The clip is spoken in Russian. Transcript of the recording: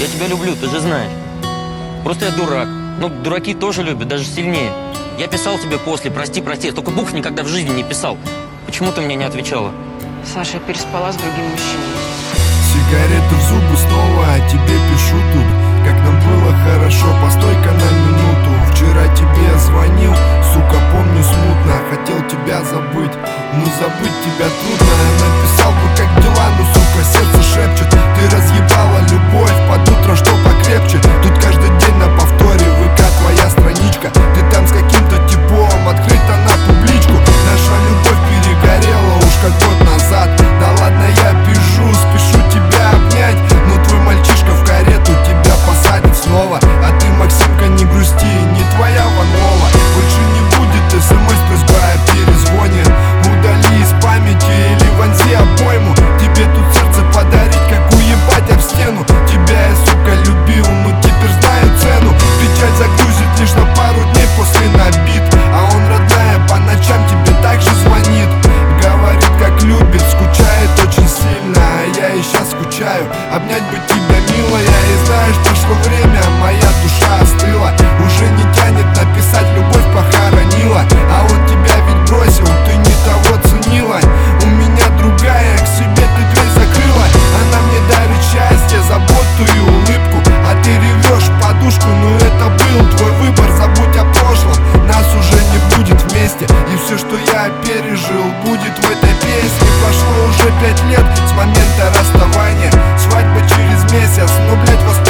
Я тебя люблю, ты же знаешь. Просто я дурак. Ну, дураки тоже любят, даже сильнее. Я писал тебе после, прости, прости. Я только букв никогда в жизни не писал. Почему ты мне не отвечала? Саша, я переспала с другим мужчиной. Сигареты в зубы снова, а тебе пишу тут. Как нам было хорошо, постой-ка на минуту. Вчера тебе звонил, сука, помню смутно. Хотел тебя забыть, но забыть тебя трудно. Написал бы, как дела, но, сука, сердце шепчет. Ты разъебала любовь под утро, что покрепче. Тут каждый день на повторе ВК твоя страничка. Ты там с каким-то типом, открыта на публичку. Наша любовь перегорела уж как год назад. Да ладно, я пишу, спешу тебя обнять. Но твой мальчишка в карету тебя посадит снова. А ты, Максимка, не грусти, не твоя Ванова. Больше не будет смс с просьбой о перезвоне. Удали из памяти или вонзи обойму. Тебе тут сердце подарить, как уебать об стену. Тебя я, сука, любил, но теперь знаю цену. Печаль загрузит лишь на пару дней после набит. А он, родная, по ночам тебе также звонит. Говорит, как любит, скучает очень сильно. А я и сейчас скучаю, обнять бы тебя, милая. И знаешь, прошло время, моя душа остыла. Уже не тянет написать, любовь похоронила. А он тебя ведь бросил, ты не того ценила. У меня другая, к себе ты дверь закрыла. Она мне дарит счастье, заботу и улыбку. А ты ревешь в подушку, но это был твой выбор. Забудь о прошлом, нас уже не будет вместе. И все, что я пережил, будет в этой песне. Прошло уже 5 лет с момента расставания. Свадьба через месяц, но, блять,